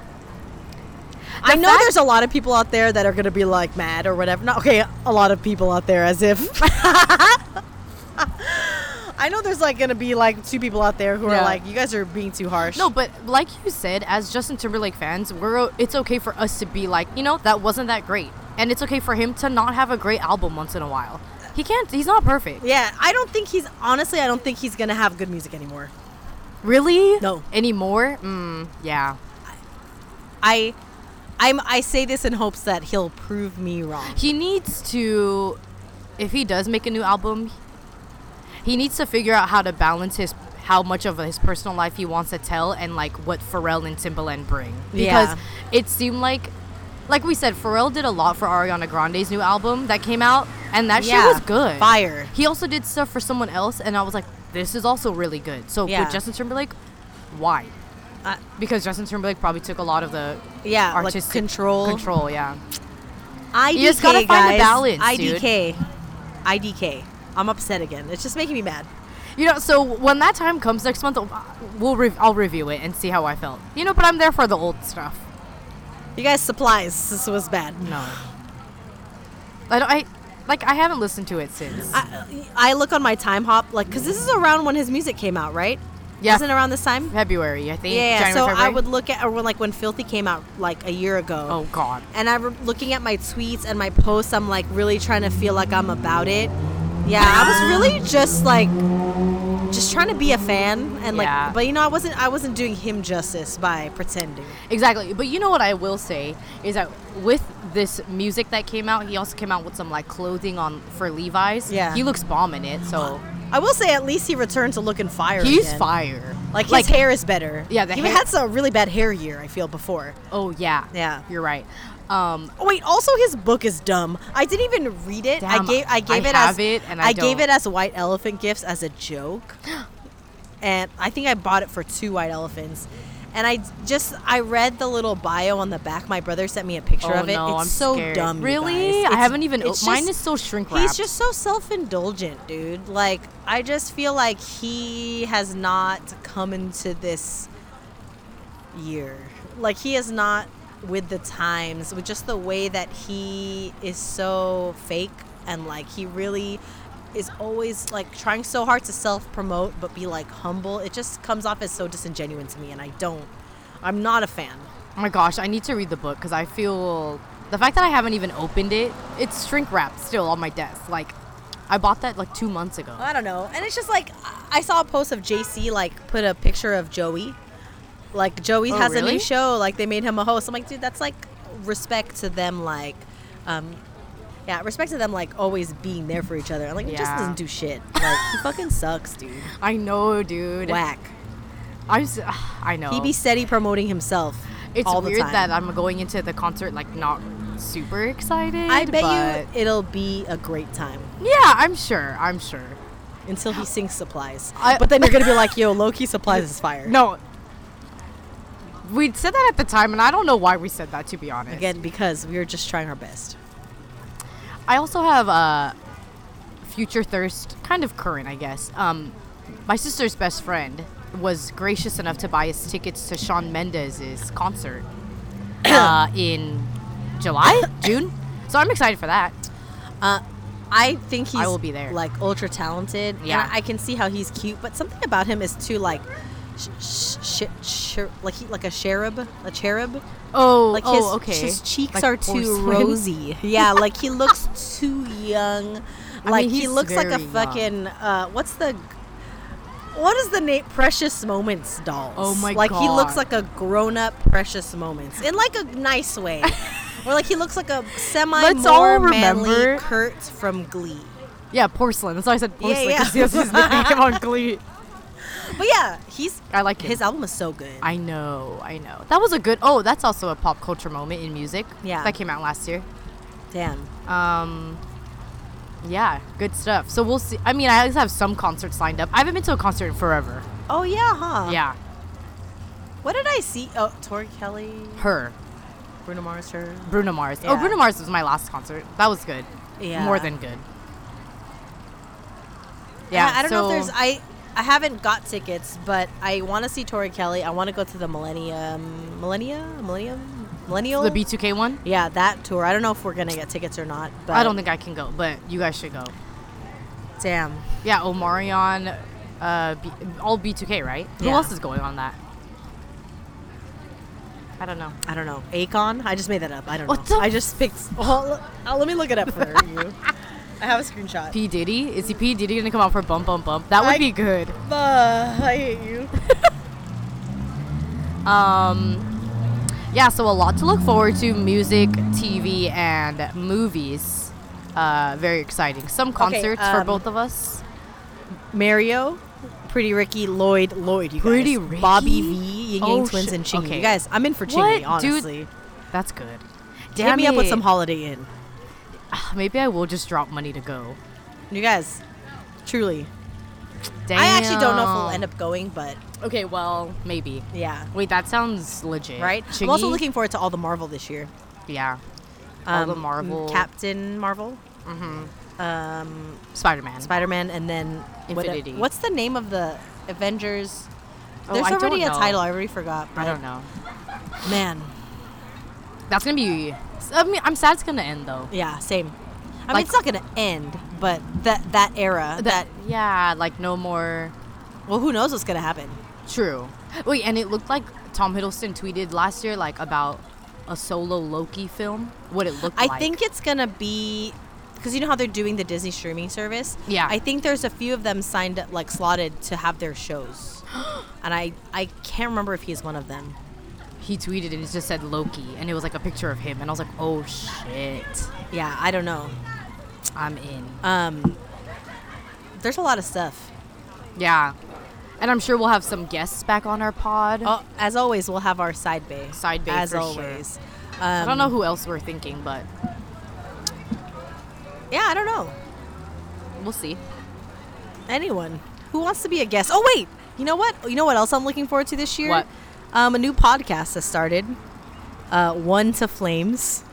I know fact- there's a lot of people out there that are gonna be like mad or whatever. No, okay, a lot of people out there, as if. I know there's like gonna be like two people out there who Yeah. are like, you guys are being too harsh. No, but like you said, as Justin Timberlake fans, we're o- it's okay for us to be like, you know, that wasn't that great, and it's okay for him to not have a great album once in a while. He can't. He's not perfect. Yeah, I don't think he's honestly. I don't think he's gonna have good music anymore. Really? No. Anymore? Mm, yeah. I, I'm. I say this in hopes that he'll prove me wrong. He needs to, if he does make a new album, he needs to figure out how to balance his how much of his personal life he wants to tell and like what Pharrell and Timbaland bring. Because Yeah. it seemed like, like we said, Pharrell did a lot for Ariana Grande's new album that came out, and that Yeah, shit was good. fire. He also did stuff for someone else, and I was like, this is also really good. So Yeah. with Justin Timberlake, why? Uh, Because Justin Timberlake probably took a lot of the yeah, like artistic control. Control, yeah. I D K, You just gotta find the guys. balance, I D K. I D K. I'm upset again. It's just making me mad. You know, so when that time comes next month, we'll re- I'll review it and see how I felt. You know, but I'm there for the old stuff. You guys, supplies. This was bad. No. I don't. I like. I haven't listened to it since. I, I look on my time hop, like, because this is around when his music came out, right? Yeah. Isn't it around this time? February, I think. Yeah, January, so February? I would look at, or when, like, when Filthy came out, like, a year ago. Oh God. And I'm looking at my tweets and my posts. I'm, like, really trying to feel like I'm about it. Yeah, I was really just, like, just trying to be a fan. And, like, Yeah. but, you know, I wasn't, I wasn't doing him justice by pretending. Exactly. But you know what I will say is that with this music that came out, he also came out with some like clothing on for Levi's. Yeah. He looks bomb in it. So I will say at least he returned to looking fire he's again. fire. Like his Like- hair is better. Yeah, the he hair- had some really bad hair year. I feel before. Oh yeah, Yeah. you're right. Um, Oh, wait, also his book is dumb. I didn't even read it. I Damn, gave I gave I it have as it and I I gave don't. it as White Elephant gifts as a joke. And I think I bought it for two white elephants. And I just I read the little bio on the back. My brother sent me a picture oh of it. no, it's I'm so scared. dumb. you Really? guys. I It's- haven't even. it's o- mine just- is so shrink wrapped. He's just so self-indulgent, dude. Like I just feel like he has not come into this year. Like he is not with the times, with just the way that he is so fake and like he really is always like trying so hard to self-promote but be like humble. It just comes off as so disingenuous to me, and I don't. I'm not a fan. Oh my gosh, I need to read the book because I feel the fact that I haven't even opened it. It's shrink wrapped still on my desk. Like I bought that like two months ago. I don't know. And it's just like I saw a post of J C like put a picture of Joey. Like Joey Oh, has a really? new show. Like they made him a host. I'm like, dude, that's like respect to them. Like, um, yeah, respect to them. Like always being there for each other. I'm like, it just Yeah. doesn't do shit. Like he fucking sucks, dude. I know, dude. Whack. I'm. s- I know. He be steady promoting himself. It's all the weird time. that I'm going into the concert like not super excited. I bet but you it'll be a great time Yeah, I'm sure. I'm sure. until he sings Supplies. I- but then you're gonna be like, yo, low key Supplies is fire. No. We said that at the time, and I don't know why we said that, to be honest. Again, because we were just trying our best. I also have uh, future thirst, kind of current, I guess. Um, my sister's best friend was gracious enough to buy us tickets to Shawn Mendes' concert uh, in July, June. So I'm excited for that. Uh, I think he's I will be there. like ultra talented. Yeah. and I can see how he's cute, but something about him is too like, sh- sh- sh- sh- like he like a cherub, a cherub. Oh, Like oh, his okay. his cheeks Like are too porcelain? rosy. Yeah, like he looks too young. I Like mean, he he's looks like a very young. fucking uh, what's the what is the name? Precious Moments dolls. Oh my like he looks God. like a grown up Precious Moments in like a nice way. Or like he looks like a semi Let's all more manly remember- Kurt from Glee. Yeah, porcelain. That's why I said Yeah, porcelain. yeah. 'cause he has his name on Glee. But yeah, he's I like him. his album is so good. I know, I know. That was a good. Oh, that's also a pop culture moment in music. Yeah. that came out last year. Damn. Um, yeah, good stuff. So we'll see. I mean, I always have some concerts lined up. I haven't been to a concert in forever. Oh yeah, huh? Yeah, What did I see? Oh, Tori Kelly, her, Bruno Mars, her. Bruno Mars. Oh, Yeah. Bruno Mars was my last concert. That was good. Yeah. More than good. Yeah, Yeah, I don't know if so- there's I I haven't got tickets, but I want to see Tori Kelly. I want to go to the Millennium Millennia Millennium Millennial. The B two K one. Yeah, that tour. I don't know if we're gonna get tickets or not. But I don't think I can go, but you guys should go. Damn. Yeah, Omarion, uh, B- all B two K, right? Who Yeah. else is going on that? I don't know. I don't know. Akon. I just made that up. I don't What know. the I just picked. Oh, oh, let me look it up for you. I have a screenshot. P Diddy? Is he P Diddy gonna come out for Bump Bump Bump? That would I- be good. Uh, I hate you. Um, yeah, so a lot to look forward to: music, T V, and movies. Uh, very exciting. Some concerts for um, both of us. Mario, Pretty Ricky, Lloyd, Lloyd. You Pretty guys. Ricky? Bobby V, Ying Oh, Yang Twins, shit. and Chingy. Okay. You guys, I'm in for What? Chingy. Dude, Honestly, That's good. hit Damn me up with it. some Holiday Inn. Maybe I will just drop money to go. You guys, truly. Damn. I actually don't know if we'll end up going, but Okay, well, maybe. yeah. Wait, that sounds legit. Right? Chingy? I'm also looking forward to all the Marvel this year. Yeah. All the Um, Marvel. Captain Marvel, Mm-hmm. um, Spider-Man. Spider-Man, and then what- Infinity. what's the name of the Avengers? Oh, There's I don't already a know. title. I already forgot. I but don't know. Man, That's gonna be. I mean, I'm sad it's gonna end though. yeah, same. I mean, Like- it's not gonna end, but that that era, that, Yeah, like no more. well, who knows what's gonna happen? True. Wait, and it looked like Tom Hiddleston tweeted last year, like about a solo Loki film. What it looked I like. think it's gonna be because you know how they're doing the Disney streaming service. Yeah. I think there's a few of them signed up, like slotted to have their shows, and I I can't remember if he's one of them. he tweeted and it just said Loki, and it was like a picture of him, and I was like, oh shit, Yeah, I don't know. I'm in. Um, there's a lot of stuff. Yeah. And I'm sure we'll have some guests back on our pod. Oh, as always, we'll have our side bay. Side bay as for always. sure. Um, I don't know who else we're thinking, but Yeah, I don't know. we'll see. Anyone who wants to be a guest. Oh wait, you know what? You know what else I'm looking forward to this year? What? Um, a new podcast has started. Uh, One to Flames.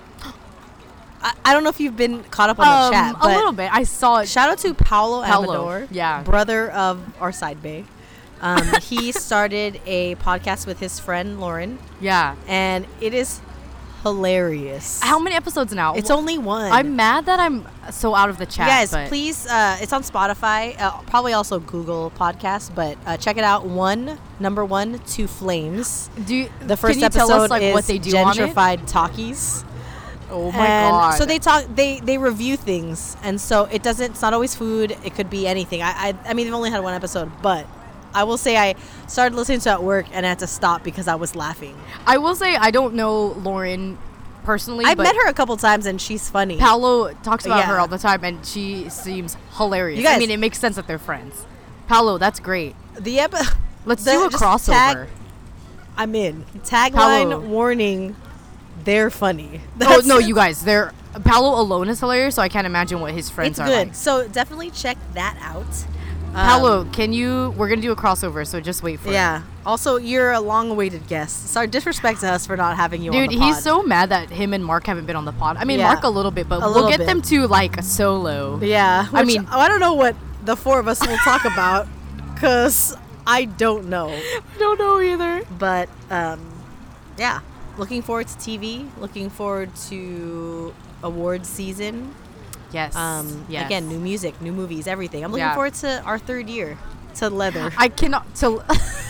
I, I don't know if you've been caught up on the Um, chat, a but little bit. I saw it. shout out to Paulo, Paulo, Amador, yeah. brother of our side bay. Um, he started a podcast with his friend Lauren, Yeah. and it is hilarious. How many episodes now? It's only one. I'm mad that I'm so out of the chat. You guys, but please, uh, it's on Spotify, uh, probably also Google Podcasts, but uh, check it out. One, number one, Two Flames. do you, The first can you episode tell us like is what they do on it? gentrified talkies. Oh my And god! So they talk, they they review things, and so it doesn't. It's not always food. It could be anything. I I, I mean, they've only had one episode, but I will say I started listening to it at work and I had to stop because I was laughing. I will say I don't know Lauren personally. I've but met her a couple times and she's funny. Paolo talks about Yeah. her all the time, and she seems hilarious. You guys- I mean, it makes sense that they're friends. Paolo, that's great. The ep- Let's the- do a just crossover. tag- I'm in. Tagline Paolo. warning. They're funny. Oh That's- no, you guys, they're Paolo alone is hilarious, so I can't imagine what his friends It's are good. like. So definitely check that out. Um, Paolo, can you? We're gonna do a crossover, so just wait for it. Yeah. Also, you're a long-awaited guest. Sorry, disrespect to us for not having you on Dude, the pod. he's so mad that him and Mark haven't been on the pod. I mean, Yeah. Mark a little bit, but A we'll little get bit. them to like a solo. Yeah. I which- mean- I don't know what the four of us will talk about because I don't know. I don't know either. But um, yeah, looking forward to T V. Looking forward to awards season. Yes. Um, yes. Again, new music, new movies, everything. I'm looking Yeah. forward to our third year to leather. I cannot. So,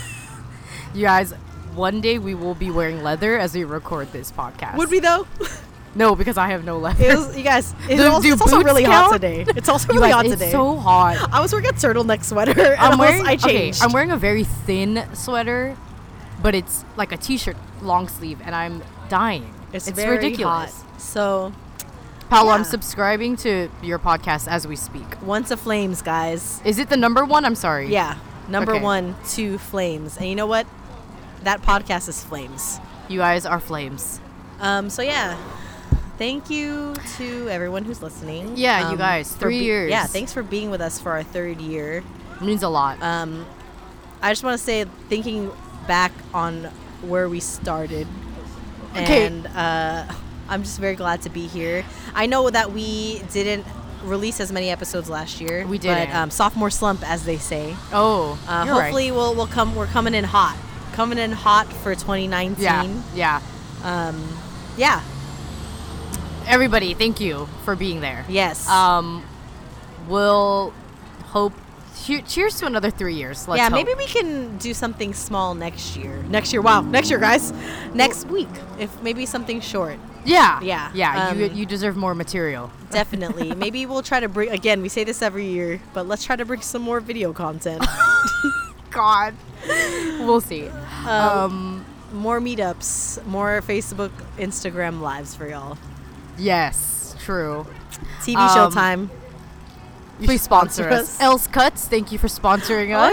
you guys, one day we will be wearing leather as we record this podcast. Would we though? No, because I have no leather. It was, you guys, it's, Do- also, do it's also boots really count? hot today. It's also You really guys, hot it's today. so hot. I was wearing a turtleneck sweater and I'm I, was, wearing. I okay, changed. I'm wearing a very thin sweater, but it's like a t-shirt, long sleeve, and I'm dying. It's, It's, very ridiculous. hot. So, Paolo, I'm Yeah. subscribing to your podcast as we speak. One to Flames, guys. Is it the number one? I'm sorry. Yeah, number Okay. one, Two Flames. And you know what? That podcast is Flames. You guys are flames. Um, so yeah, thank you to everyone who's listening. Yeah, you um, guys, for three years. Yeah, thanks for being with us for our third year. It means a lot. Um, I just want to say, thinking back on where we started, Okay. and uh, I'm just very glad to be here. I know that we didn't release as many episodes last year. We but didn't. um, sophomore slump, as they say. oh, Uh, you're right. hopefully, we'll we'll come. We're coming in hot. Coming in hot for twenty nineteen. Yeah, yeah. Um, yeah. Everybody, thank you for being there. Yes. Um, we'll hope. che- Cheers to another three years. Let's yeah. hope. Maybe we can do something small next year. Next year. Wow. Next year, guys. Next week. If maybe something short. Yeah, Yeah, yeah. you um, you deserve more material. Definitely. Maybe we'll try to bring. Again, we say this every year, but let's try to bring some more video content. God, we'll see. Um, Um, more meetups. More Facebook, Instagram lives for y'all. yes, true. T V Um, show time. You Please should sponsor us. Else Cuts, thank you for sponsoring us. Oh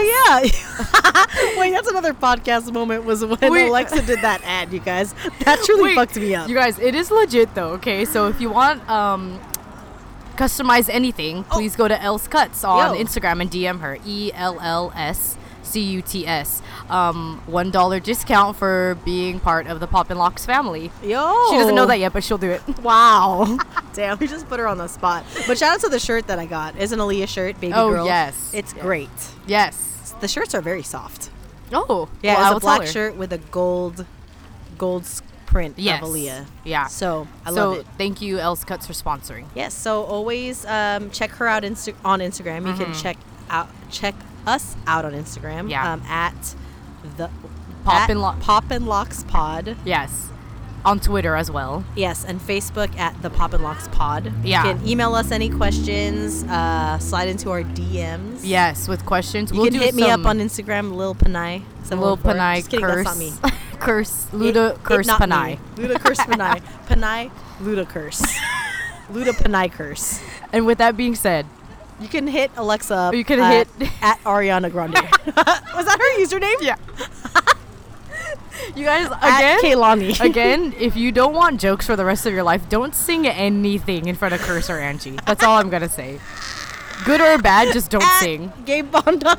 yeah! Wait, that's another podcast moment. Was when Wait. Alexa did that ad, you guys. That truly Wait, fucked me up. You guys, it is legit though. Okay, so if you want um customize anything, please go to Else Cuts on Yo. Instagram and D M her. E L L S C U T S. Um, one dollar discount for being part of the Pop and Locks family. Yo, She doesn't know that yet, but she'll do it. Wow. Damn, we just put her on the spot. But shout out to the shirt that I got. It's an Aaliyah shirt, baby Oh, girl. yes. It's Yes. great. Yes. The shirts are very soft. Oh, Yeah, well, I it's will a black tell her. shirt with a gold, gold s- print Yes. of Aaliyah. Yeah. So I so love it. thank you, Else Cuts, for sponsoring. Yes. So always um, check her out Insta- on Instagram. You can check out check us out on Instagram. Mm-hmm. Yeah. Um, at the Pop at and Lo- Pop and Locks Pod. Yes. On Twitter as well. Yes, and Facebook at the Pop and Locks Pod. Yeah. You can email us any questions. Uh, slide into our D Ms. Yes, with questions. You we'll can do hit me up some on Instagram, Lil Panay. Lil Panay Just kidding, curse. that's not me. curse. Luda It- curse it not Panay. me. Luda curse Panay. Panay, Luda curse. Luda Panay curse. And with that being said, You can hit Alexa up You can at, hit- at Ariana Grande. Was that her username? Yeah. You guys, At again, Kaylani. again, if you don't want jokes for the rest of your life, don't sing anything in front of Curse or Angie. That's all I'm gonna say. Good or bad, just don't At sing. Gabe Bonda.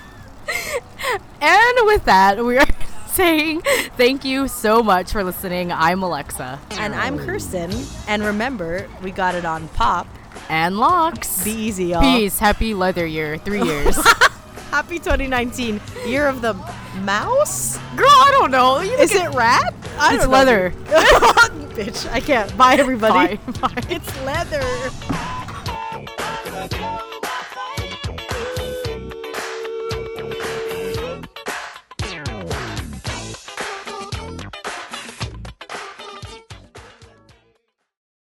And with that, we are saying thank you so much for listening. I'm Alexa. And I'm Kirsten. And remember, we got it on Pop. And Locks. Be easy, y'all. Peace. Happy leather year. Three years. Happy twenty nineteen. Year of the mouse? Girl, I don't know. You Is it rat? I It's don't know. leather. Bitch, I can't. Bye, everybody. Bye. Bye. It's leather.